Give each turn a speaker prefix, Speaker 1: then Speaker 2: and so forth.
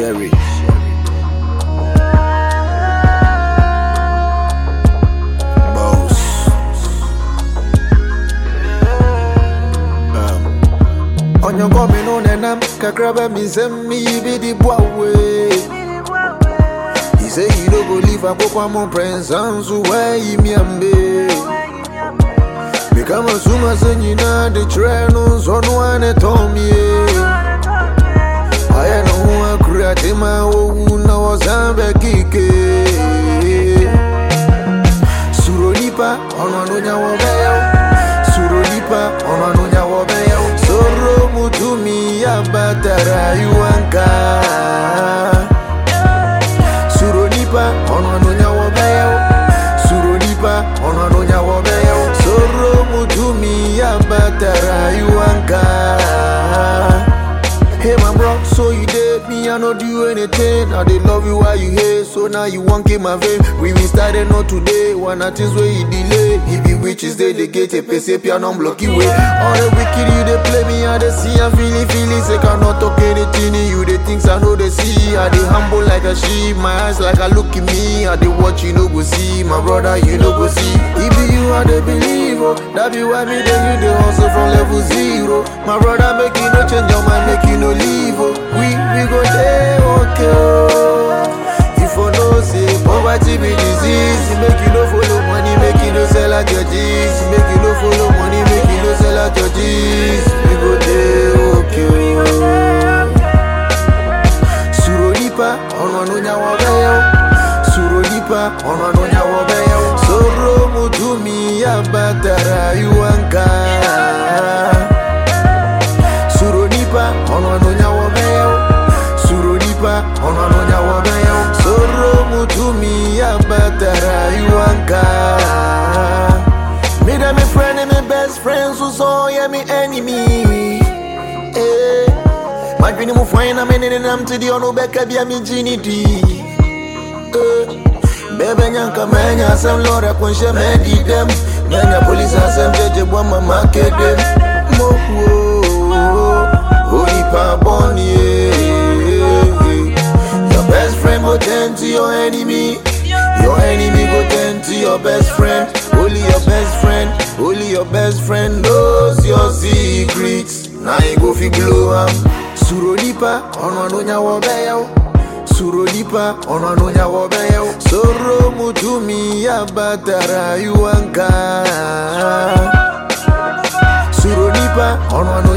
Speaker 1: Sherry. Boss. On your coming on and I'm Kakraba Mizem me be the boy. He say you don't go leave a papa mon prince and so why me ambe. Become a suma senina the trainers on one at home. I know a creative man who knows I'm a kike. Suronipa on Anonia Wabel. Suronipa on Anonia Wabel. Soro Mutumi Abatara Yuanka. Suronipa on Anonia Wabel. Suronipa on Anonia Wabel. Soro Mutumi Abatara Yuanka. Hey my bro, so you did me, I don't do anything. Now they love you while you hate, so now you won't keep my vein. We started not today, one of things where you delay. He be witches, they get a PC piano block you way. All the wicked you they play me, I they see I feeling sick. I not talk anything you the things I know they see. I they humble like a sheep, my eyes like a look at me. I they watch you no go see, my brother you no go see. If you are the believer, that be why me then you the hustle from level 0. My brother make you no change your mind, make you no leave. We go there, okay. If you know say poverty be disease, make you no follow money, make you no sell out your G's. Make you no follow money, make you no sell out your G's. We go there, okay. Suronipa, on Anonia Wabel. Suronipa, on Anonia Wabel. Soro Mutumi Abatara Yuanka. Suronipa, on Anonia Wabel. Suronipa, on Anonia Wabel. Soro Mutumi Abatara Yuanka. Me da me friend and me best friends who saw ya me enemy. My dream of fine, I'm in and I'm to the ono back of me ginity. Baby, Yanka Mania, some Lord, I can share many them. Many police are some judge, one market them. Holy Paboni. Your best friend go tend to your enemy. Your enemy go tend to your best friend. Only your best friend, only your best friend knows your secrets. Now you go fi blow am. Suronipa, on Anonia Wabel. Suronipa, on Anonia Wabel. Soro Mutumi Abatara Yuanka. Suronipa, on Anonia